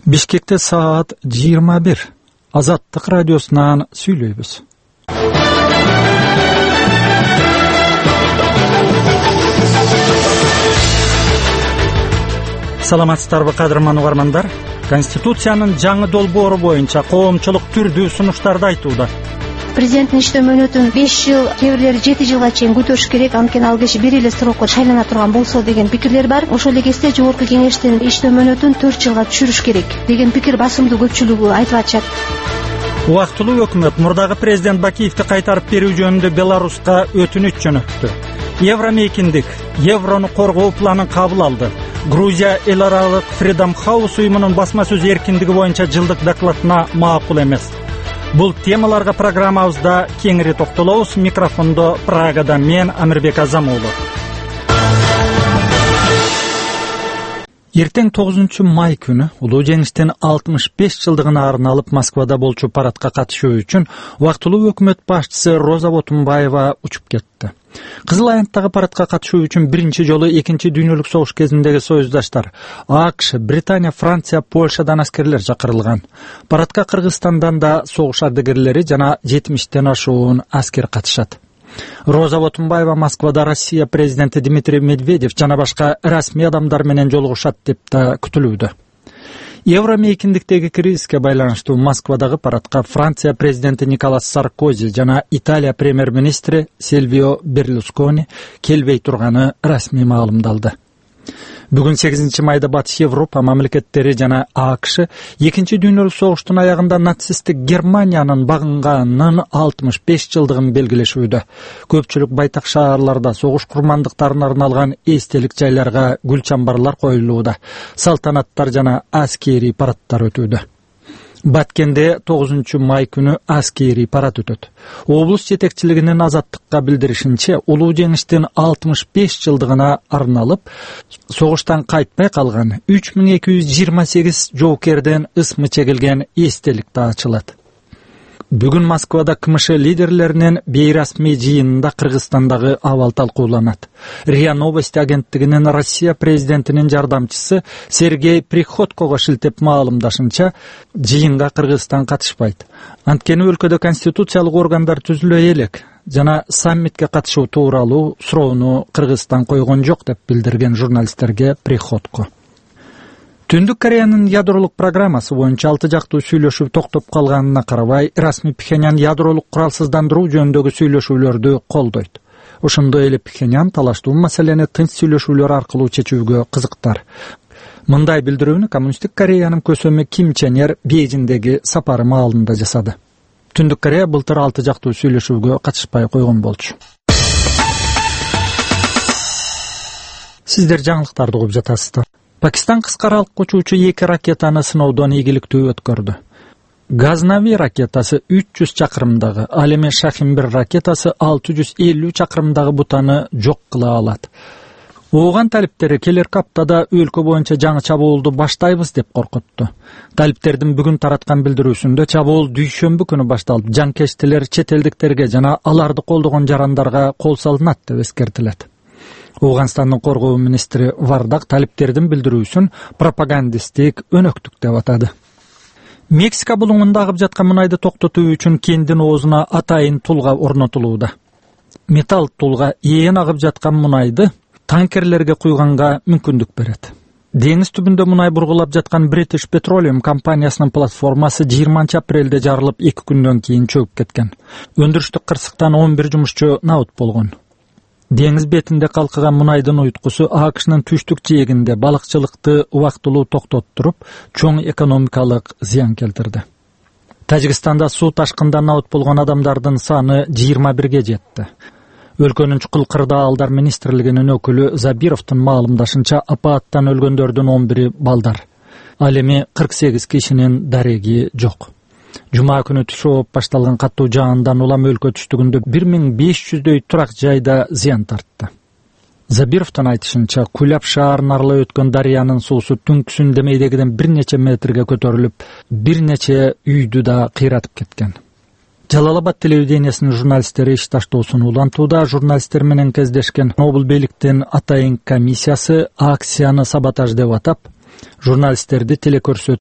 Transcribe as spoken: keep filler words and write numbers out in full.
Бишкекте саат жыйырма бир. Азаттык радиосунан сүйлөйбүз. Саламатсыздарбы кадырман угармандар? Конституциянын жаңы долбоору боюнча коомчулук түрдүү сунуштарды айтууда. Президенттин иштөө мөөнөтүн беш жыл, кээ бирлери жети жылга чейин көтөрүш керек, анткени ал киши бир эле срокко шайлана турган болсо деген пикирлер бар. Ошол эле кезде жогорку кеңештин иштөө мөөнөтүн төрт жылга түшүрүш керек деген пикир басымдуу көпчүлүгү айтып атышат. Убактылуу өкмөт мурдагы президент Бакиевди кайтарып берүү жөнүндө Беларуска өтүнүч жөнөттү. Евромейкиндик еврону коргоо планын кабыл алды. Грузия эл аралык Freedom House уюмунун басма сөз эркиндиги боюнча жылдык докладына макул эмес. Бул темаларга программабызда кеңири токтолобуз. Микрофондо Прагадан мен Амирбек Азамуулов. Эртең тогузунчу май күнү улуу жеңиштин алтымыш беш жылдыгына арналып Москвада болчу парадка катышуу үчүн убактылуу өкмөт башчысы Роза Ботунбаева учуп кетти. Кызыл аянттагы парадка катышуу үчүн биринчи жолу экинчи дүйнөлүк согуш кезиндеги союздаштар АКШ, Британия, Франция, Польшадан аскерлер чакырылган. Парадка Кыргызстандан да согуш ардагерлери жана жетимиштен ашуун аскер катышат. Роза Ботунбаева Москвада Россия президенти Дмитрий Медведев жана башка расмий адамдар менен жолугушат деп да күтүлүүдө. Евромейкиндиктеги кризиске байланыштуу Москвадагы парадка Франция президенти Николас Саркози жана Италия премьер-министри Сильвио Берлускони келбей турганы расмий маалымдалды. Бүгүн сегизинчи майда Батыш Европа мамлекеттери жана АКШ экинчи дүйнөлүк согуштун аягында нацисттик Германиянын багынганынын алтымыш беш жылдыгын белгилешүүдө. Көпчүлүк байтак шаарларда согуш курмандыктарына арналган эстелик жайларга гүл чамбарлар коюлууда. Салтанаттар жана аскери парадтар өтүүдө. Баткенде тогузунчу май күнү аскери парад өтөт. Облус жетекчилигинин Азаттыкка билдиришинче, улуу жеңиштин алтымыш беш жылдыгына арналып, согуштан кайтпай калган үч миң эки жүз жыйырма сегиз жоокерден ысмы чегилген эстелик да ачылат. Бүгүн Москвада КМШ лидерлеринин бейрасмий жыйынында Кыргызстандагы абал талкууланат. РИА Новости агенттигинин Россия президентинин жардамчысы Сергей Приходького шилтеп маалымдашынча, жыйынга Кыргызстан катышпайт. Анткени өлкөдө конституциялык органдар түзүлө элек жана саммитке катышуу тууралуу суроону Кыргызстан койгон жок деп билдирген журналисттерге Приходько. Түндүк Кореянын ядролук программасы боюнча алты жактуу сүйлөшүү токтоп калганына карабай, расмий Пхеньян ядролук куралсыздандыруу жөнүндөгү сүйлөшүүлөрдү колдойт. Ошондой эле Пхеньян талаштуу маселени тынч сүйлөшүүлөр аркылуу чечүүгө кызыктар. Мындай билдирүүнү Коммунисттик Кореянын көсөмү Ким Чен Ир Бейжиңдеги сапары маалында жасады. Түндүк Корея былтыр алты жактуу сүйлөшүүгө катышпай койгон болчу. Сиздер жаңылыктарды угуп жатасыздар. Пакистан кыска аралыкка учуучу эки ракетаны сыноодон ийгиликтүү өткөрдү. Газнави ракетасы үч жүз чакырымдагы, ал эми Шахин бир ракетасы алты жүз элүү чакырымдагы бутаны жок кыла алат. Ооган талиптери келерки аптада өлкө боюнча жаңы чабуулду баштайбыз деп коркутту. Талиптердин бүгүн тараткан билдирүүсүндө чабуул дүйшөмбү күнү башталып, жанкечтилер чет элдиктерге жана аларды колдогон жарандарга кол салынат деп эскертилет. Оганстандын коргоо министри Вардак талиптердин билдирүүсүн пропагандисттик өнөктүк деп атады. Мексика булуңунда агып жаткан мунайды токтотуу үчүн кендин оозуна атайын тулга орнотулууда. Металл тулга ээн агып жаткан мунайды танкерлерге куйганга мүмкүндүк берет. Деңиз түбүндө мунай бургулап жаткан British Petroleum компаниясынын платформасы жыйырманчы апрелде жарылып эки күндөн кийин чөгүп кеткен. Өндүрүштүк кырсыктан он бир жумушчу набыт болгон. Деңиз бетинде калкыган мунайдын уйткусу АКШнын түштүк жээгинде балыкчылыкты убактылуу токтоттуруп, чоң экономикалык зыян келтирди. Тажикстанда суу ташкындан набыт болгон адамдардын саны жыйырма бирге жетти. Өлкөнүн чукул кырдаалдар министрлигинин өкүлү Забировдун маалымдашынча, апааттан өлгөндөрдүн он бири балдар. Ал эми кырк сегиз кишинин дареги жок. Жума күнү түш ооп башталган каттуу жаандан улам өлкө түштүгүндө бир миң беш жүздөй турак жайда зыян тартты. Забировдун айтышынча, Куляб шаарын аралап өткөн дарыянын суусу түнкүсүн демейдегиден бир нече метрге көтөрүлүп, бир нече үйдү да кыйратып кеткен. Жалалабад телевидениясынын журналисттери иш таштоосуну улантууда. Журналисттер менен кездешкен Нобул бийликтин атайын комиссиясы акцияны саботаж деп атап, журналисттерди телекөрсөтүү